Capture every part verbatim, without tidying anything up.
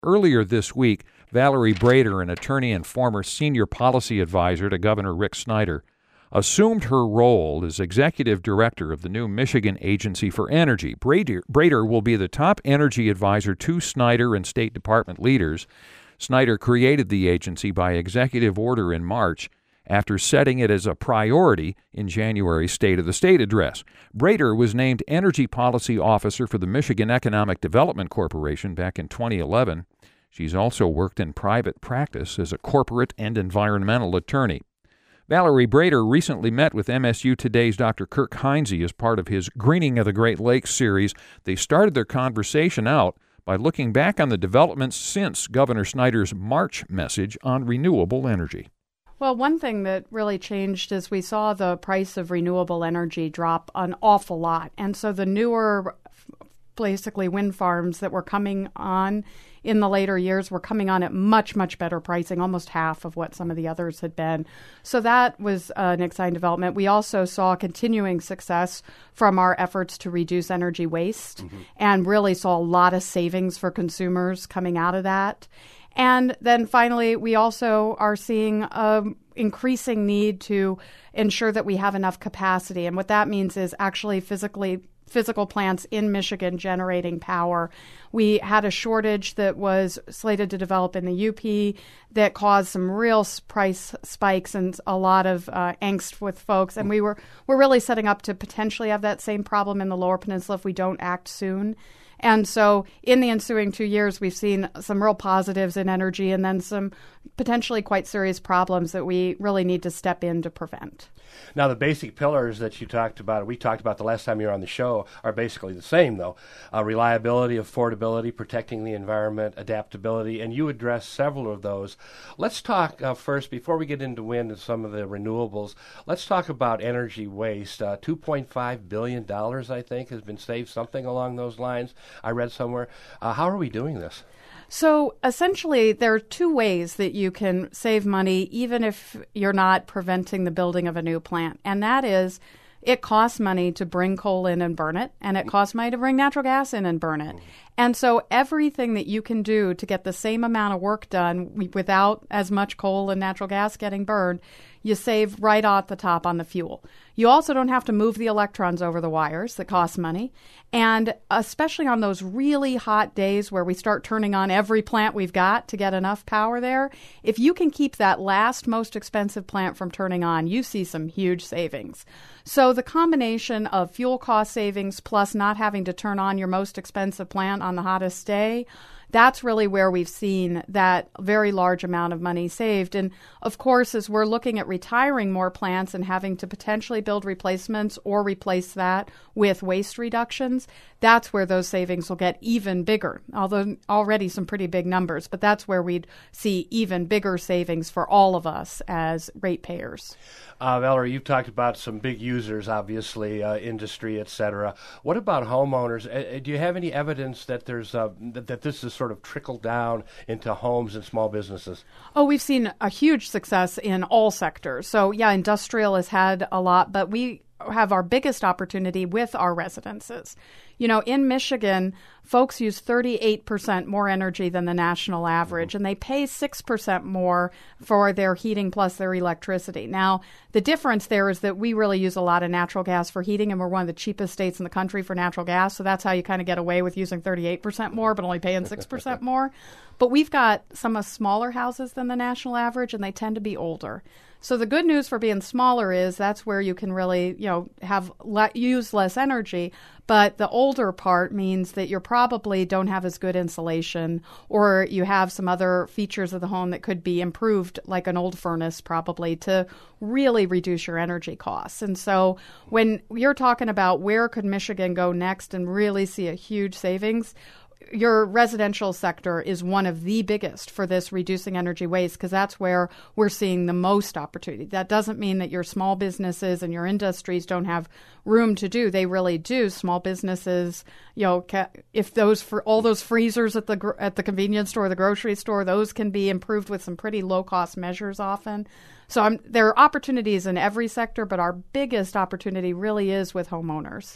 Earlier this week, Valerie Brader, an attorney and former senior policy advisor to Governor Rick Snyder, assumed her role as executive director of the new Michigan Agency for Energy. Brader, Brader will be the top energy advisor to Snyder and State Department leaders. Snyder created the agency by executive order in March after setting it as a priority in January's State of the State address. Brader was named Energy Policy Officer for the Michigan Economic Development Corporation back in twenty eleven. She's also worked in private practice as a corporate and environmental attorney. Valerie Brader recently met with M S U Today's Doctor Kirk Heinze as part of his Greening of the Great Lakes series. They started their conversation out by looking back on the developments since Governor Snyder's March message on renewable energy. Well, one thing that really changed is we saw the price of renewable energy drop an awful lot. And so the newer, basically, wind farms that were coming on in the later years were coming on at much, much better pricing, almost half of what some of the others had been. So that was uh, an exciting development. We also saw continuing success from our efforts to reduce energy waste mm-hmm. and really saw a lot of savings for consumers coming out of that. And then finally, we also are seeing an increasing need to ensure that we have enough capacity. And what that means is actually physically physical plants in Michigan generating power. We had a shortage that was slated to develop in the U P that caused some real price spikes and a lot of uh, angst with folks. And we were we're really setting up to potentially have that same problem in the Lower Peninsula if we don't act soon. And so in the ensuing two years, we've seen some real positives in energy and then some potentially quite serious problems that we really need to step in to prevent. Now, the basic pillars that you talked about, we talked about the last time you were on the show, are basically the same, though. Uh, reliability, affordability, protecting the environment, adaptability, and you address several of those. Let's talk uh, first, before we get into wind and some of the renewables, let's talk about energy waste. Uh, two point five billion dollars, I think, has been saved, something along those lines, I read somewhere. Uh, how are we doing this? So essentially, there are two ways that you can save money, even if you're not preventing the building of a new plant. And that is, it costs money to bring coal in and burn it, and it costs money to bring natural gas in and burn it. And so everything that you can do to get the same amount of work done without as much coal and natural gas getting burned, you save right off the top on the fuel. You also don't have to move the electrons over the wires that cost money. And especially on those really hot days where we start turning on every plant we've got to get enough power there, if you can keep that last most expensive plant from turning on, you see some huge savings. So the combination of fuel cost savings plus not having to turn on your most expensive plant on the hottest day, that's really where we've seen that very large amount of money saved. And of course, as we're looking at retiring more plants and having to potentially build replacements or replace that with waste reductions, that's where those savings will get even bigger, although already some pretty big numbers. But that's where we'd see even bigger savings for all of us as ratepayers. Uh, Valerie, you've talked about some big users, obviously, uh, industry, et cetera. What about homeowners? Uh, do you have any evidence that there's uh, that, that this has sort of trickled down into homes and small businesses? Oh, we've seen a huge success in all sectors. So, yeah, industrial has had a lot, but we have our biggest opportunity with our residences. You know, in Michigan, folks use thirty-eight percent more energy than the national average, mm-hmm. and they pay six percent more for their heating plus their electricity. Now, the difference there is that we really use a lot of natural gas for heating, and we're one of the cheapest states in the country for natural gas, so that's how you kind of get away with using thirty-eight percent more, but only paying six percent more. But we've got some of smaller houses than the national average, and they tend to be older. So the good news for being smaller is that's where you can really, you know, have le- use less energy. But the older part means that you probably don't have as good insulation, or you have some other features of the home that could be improved, like an old furnace probably, to really reduce your energy costs. And so when you're talking about where could Michigan go next and really see a huge savings, your residential sector is one of the biggest for this reducing energy waste, because that's where we're seeing the most opportunity. That doesn't mean that your small businesses and your industries don't have room to do. They really do. Small businesses, you know, if those for all those freezers at the at the convenience store, the grocery store, those can be improved with some pretty low cost measures often. So I'm, there are opportunities in every sector, but our biggest opportunity really is with homeowners.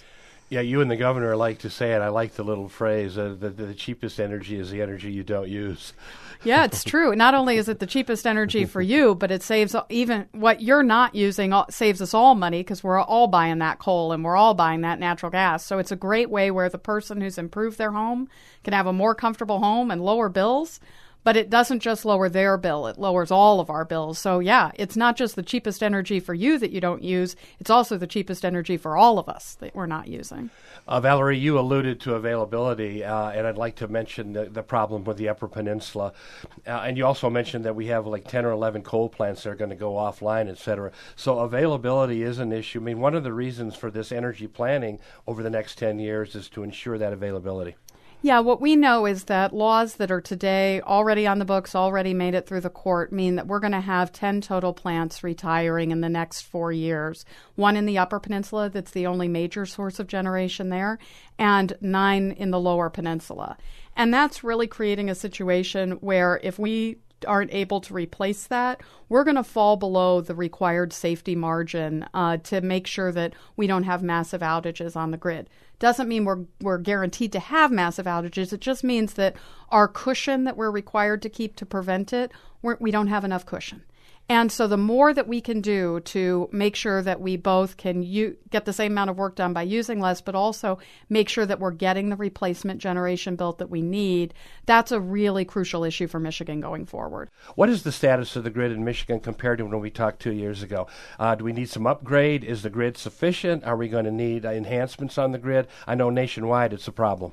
Yeah, you and the governor like to say it. I like the little phrase, uh, the, the cheapest energy is the energy you don't use. Yeah, it's true. Not only is it the cheapest energy for you, but it saves even what you're not using, saves us all money because we're all buying that coal and we're all buying that natural gas. So it's a great way where the person who's improved their home can have a more comfortable home and lower bills. But it doesn't just lower their bill, it lowers all of our bills. So yeah, it's not just the cheapest energy for you that you don't use, it's also the cheapest energy for all of us that we're not using. Uh, Valerie, you alluded to availability, uh, and I'd like to mention the, the problem with the Upper Peninsula. Uh, and you also mentioned that we have like ten or eleven coal plants that are going to go offline, et cetera. So availability is an issue. I mean, one of the reasons for this energy planning over the next ten years is to ensure that availability. Yeah, what we know is that laws that are today already on the books, already made it through the court, mean that we're going to have ten total plants retiring in the next four years. One in the Upper Peninsula, that's the only major source of generation there, and nine in the Lower Peninsula. And that's really creating a situation where if we aren't able to replace that, we're going to fall below the required safety margin uh, to make sure that we don't have massive outages on the grid. Doesn't mean we're we're guaranteed to have massive outages. It just means that our cushion that we're required to keep to prevent it, we're, we don't have enough cushion. And so the more that we can do to make sure that we both can u- get the same amount of work done by using less, but also make sure that we're getting the replacement generation built that we need, that's a really crucial issue for Michigan going forward. What is the status of the grid in Michigan compared to when we talked two years ago? Uh, do we need some upgrade? Is the grid sufficient? Are we going to need uh, enhancements on the grid? I know nationwide it's a problem.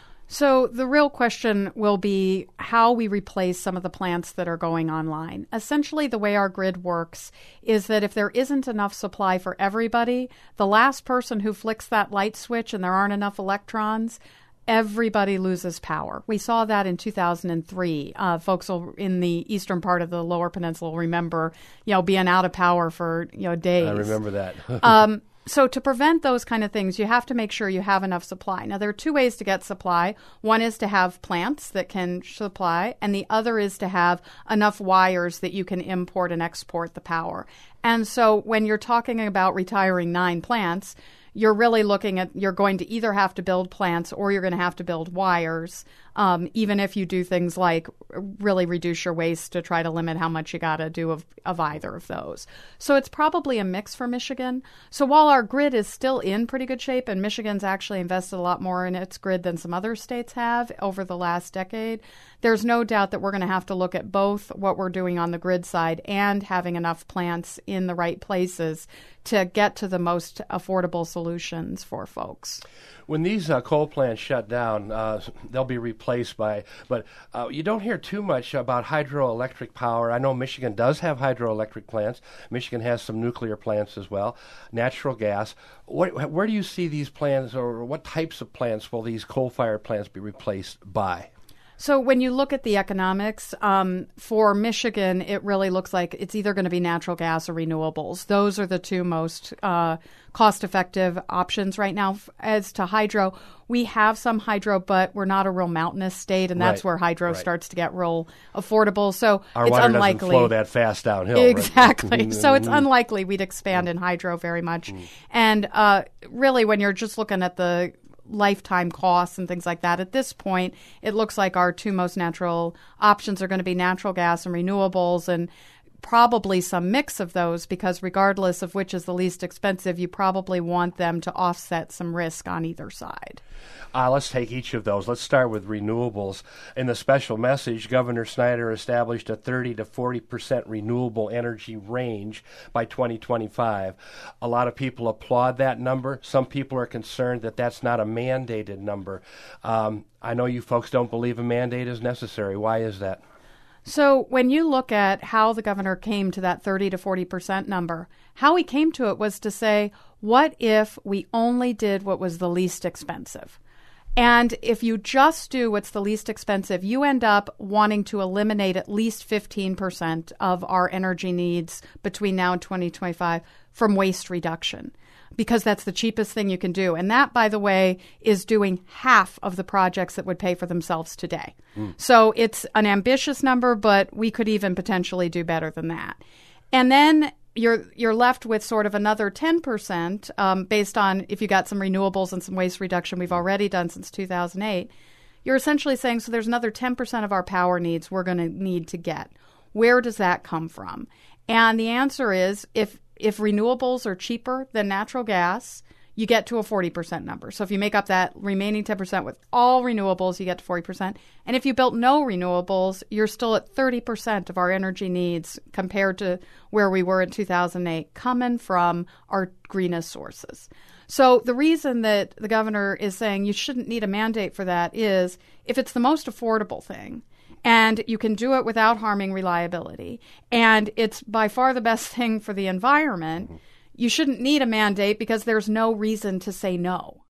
So the real question will be how we replace some of the plants that are going online. Essentially, the way our grid works is that if there isn't enough supply for everybody, the last person who flicks that light switch and there aren't enough electrons, everybody loses power. We saw that in two thousand three. Uh, folks will, in the eastern part of the Lower Peninsula will remember, you know, being out of power for, you know, days. I remember that. um, So to prevent those kind of things, you have to make sure you have enough supply. Now, there are two ways to get supply. One is to have plants that can supply, and the other is to have enough wires that you can import and export the power. And so when you're talking about retiring nine plants, you're really looking at, you're going to either have to build plants or you're going to have to build wires, um, even if you do things like really reduce your waste to try to limit how much you got to do of, of either of those. So it's probably a mix for Michigan. So while our grid is still in pretty good shape, and Michigan's actually invested a lot more in its grid than some other states have over the last decade, there's no doubt that we're going to have to look at both what we're doing on the grid side and having enough plants in the right places to get to the most affordable solutions for folks. When these uh, coal plants shut down, uh, they'll be replaced by, but uh, you don't hear too much about hydroelectric power. I know Michigan does have hydroelectric plants. Michigan has some nuclear plants as well, natural gas. What, where do you see these plants, or what types of plants will these coal-fired plants be replaced by? So when you look at the economics, um, for Michigan, it really looks like it's either going to be natural gas or renewables. Those are the two most uh, cost-effective options right now. As to hydro, we have some hydro, but we're not a real mountainous state, and that's right. where hydro right. starts to get real affordable. So Our it's water unlikely. doesn't flow that fast downhill. Exactly. Right? So it's unlikely we'd expand in hydro very much. Mm. And uh, really, when you're just looking at the lifetime costs and things like that, at this point, it looks like our two most natural options are going to be natural gas and renewables, and probably some mix of those, because regardless of which is the least expensive, you probably want them to offset some risk on either side. Uh, let's take each of those. Let's start with renewables. In the special message, Governor Snyder established a thirty to forty percent renewable energy range by twenty twenty-five. A lot of people applaud that number. Some people are concerned that that's not a mandated number. Um, I know you folks don't believe a mandate is necessary. Why is that? So when you look at how the governor came to that thirty to forty percent number, how he came to it was to say, what if we only did what was the least expensive? And if you just do what's the least expensive, you end up wanting to eliminate at least fifteen percent of our energy needs between now and twenty twenty-five from waste reduction, because that's the cheapest thing you can do. And that, by the way, is doing half of the projects that would pay for themselves today. Mm. So it's an ambitious number, but we could even potentially do better than that. And then you're you're left with sort of another ten percent um, based on if you got some renewables and some waste reduction we've already done since two thousand eight. You're essentially saying, so there's another ten percent of our power needs we're going to need to get. Where does that come from? And the answer is if if renewables are cheaper than natural gas, you get to a forty percent number. So if you make up that remaining ten percent with all renewables, you get to forty percent. And if you built no renewables, you're still at thirty percent of our energy needs compared to where we were in two thousand eight, coming from our greenest sources. So the reason that the governor is saying you shouldn't need a mandate for that is if it's the most affordable thing, and you can do it without harming reliability, and it's by far the best thing for the environment, you shouldn't need a mandate because there's no reason to say no.